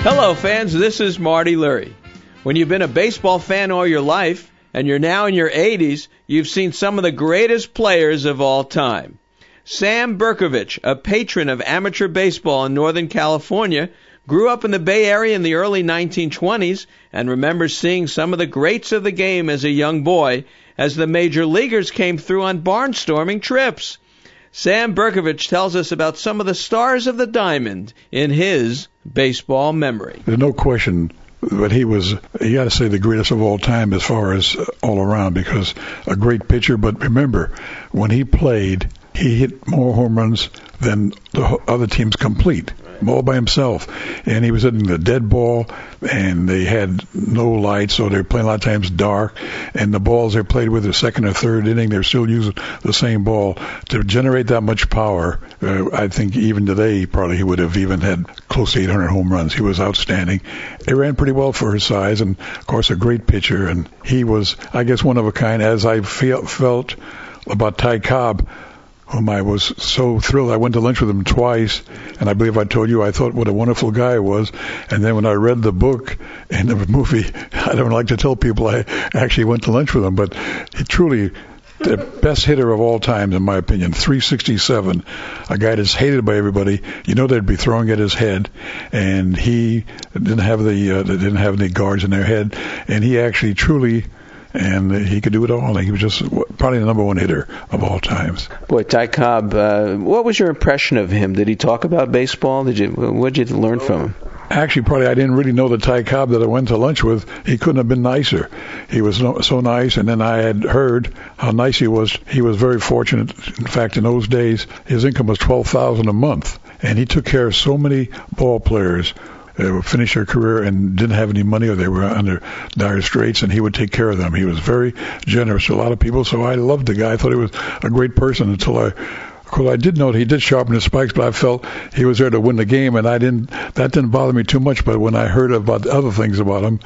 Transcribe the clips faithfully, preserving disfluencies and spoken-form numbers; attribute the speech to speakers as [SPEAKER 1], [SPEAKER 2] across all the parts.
[SPEAKER 1] Hello, fans. This is Marty Lurie. When you've been a baseball fan all your life and you're now in your eighties, you've seen some of the greatest players of all time. Sam Berkovich, a patron of amateur baseball in Northern California, grew up in the Bay Area in the early nineteen twenties and remembers seeing some of the greats of the game as a young boy as the major leaguers came through on barnstorming trips. Sam Berkovich tells us about some of the stars of the diamond in his baseball memory.
[SPEAKER 2] There's no question that he was, you got to say, the greatest of all time as far as all around, because a great pitcher. But remember, when he played, he hit more home runs than the other teams complete, all by himself. And he was hitting the dead ball, and they had no lights, so they were playing a lot of times dark. And the balls they played with the second or third inning, they're still using the same ball. To generate that much power, uh, I think even today probably he would have even had close to eight hundred home runs. He was outstanding. He ran pretty well for his size, and of course a great pitcher. And he was, I guess, one of a kind, as I feel, felt about Ty Cobb, whom I was so thrilled. I went to lunch with him twice, and I believe I told you I thought what a wonderful guy he was. And then when I read the book and the movie, I don't like to tell people I actually went to lunch with him, but he truly, the best hitter of all time, in my opinion, three sixty-seven, a guy that's hated by everybody. You know they'd be throwing at his head, and he didn't have the uh, they didn't have any guards in their head, and he actually truly. And he could do it all. He was just probably the number one hitter of all times.
[SPEAKER 1] Boy, Ty Cobb, uh, what was your impression of him? Did he talk about baseball? Did you? What did you learn from him?
[SPEAKER 2] Actually, probably I didn't really know the Ty Cobb that I went to lunch with. He couldn't have been nicer. He was so, so nice, and then I had heard how nice he was. He was very fortunate. In fact, in those days, his income was twelve thousand dollars a month, and he took care of so many ball players. They would finish their career and didn't have any money, or they were under dire straits, and he would take care of them. He was very generous to a lot of people, so I loved the guy. I thought he was a great person until I, of course, I did know that he did sharpen his spikes, but I felt he was there to win the game, and I didn't. That didn't bother me too much. But when I heard about the other things about him,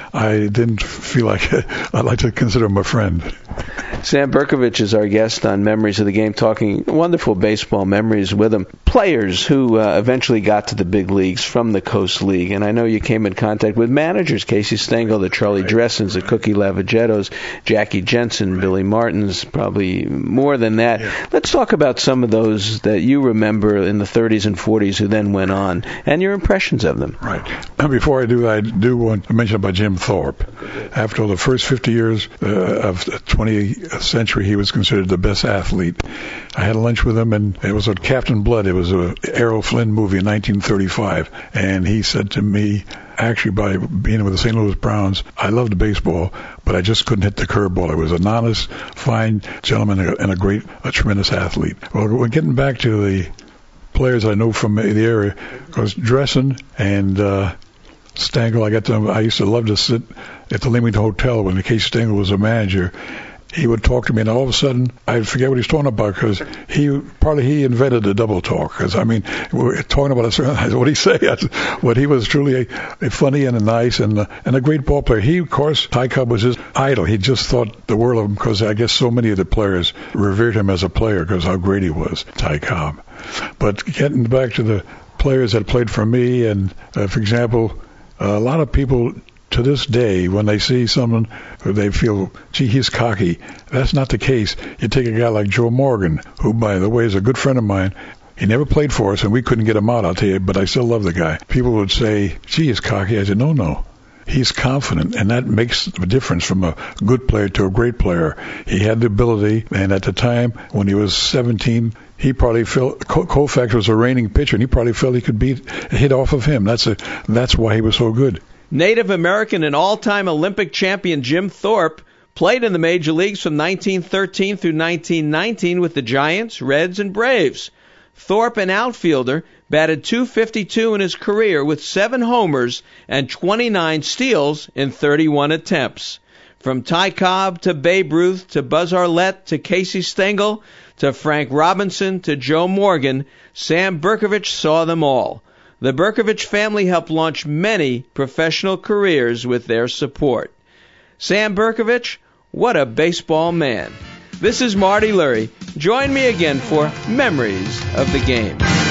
[SPEAKER 2] I didn't feel like I'd like to consider him a friend.
[SPEAKER 1] Sam Berkovich is our guest on Memories of the Game, talking wonderful baseball memories with him. Players who uh, eventually got to the big leagues from the Coast League. And I know you came in contact with managers, Casey Stengel, the Charlie Dressens, the Cookie Lavagettos, Jackie Jensen, Billy Martins, probably more than that. Yeah. Let's talk about some of those that you remember in the thirties and forties who then went on, and your impressions of them.
[SPEAKER 2] Right. Now, before I do, I do want to mention about Jim Thorpe. After the first fifty years uh, of the twentieth century, he was considered the best athlete. I had lunch with him, and it was a Captain Blood. It was a Errol Flynn movie in nineteen thirty-five, and he said to me, actually by being with the Saint Louis Browns, I loved baseball, but I just couldn't hit the curveball. It was an honest, fine gentleman and a great, a tremendous athlete. Well, we're getting back to the players I know from the area, because Dressen and uh, Stengel, I got them. I used to love to sit at the Leamington Hotel when Casey Stengel was a manager. He would talk to me, and all of a sudden, I'd forget what he's talking about, because he probably he invented the double talk. Because I mean, we we're talking about a certain. What did he say? What he was truly a, a funny and a nice and a, and a great ball player. He, of course, Ty Cobb was his idol. He just thought the world of him, because I guess so many of the players revered him as a player because how great he was, Ty Cobb. But getting back to the players that played for me, and uh, for example, uh, a lot of people to this day, when they see someone who they feel, gee, he's cocky, that's not the case. You take a guy like Joe Morgan, who, by the way, is a good friend of mine. He never played for us, and we couldn't get him out, I'll tell you, but I still love the guy. People would say, gee, he's cocky. I said, no, no. He's confident, and that makes a difference from a good player to a great player. He had the ability, and at the time, when he was seventeen, he probably felt Koufax was a reigning pitcher, and he probably felt he could beat a hit off of him. That's a, that's why he was so good.
[SPEAKER 1] Native American and all-time Olympic champion Jim Thorpe played in the major leagues from nineteen thirteen through nineteen nineteen with the Giants, Reds, and Braves. Thorpe, an outfielder, batted two fifty-two in his career with seven homers and twenty-nine steals in thirty-one attempts. From Ty Cobb to Babe Ruth to Buzz Arlett to Casey Stengel to Frank Robinson to Joe Morgan, Sam Berkovich saw them all. The Berkovich family helped launch many professional careers with their support. Sam Berkovich, what a baseball man. This is Marty Lurie. Join me again for Memories of the Game.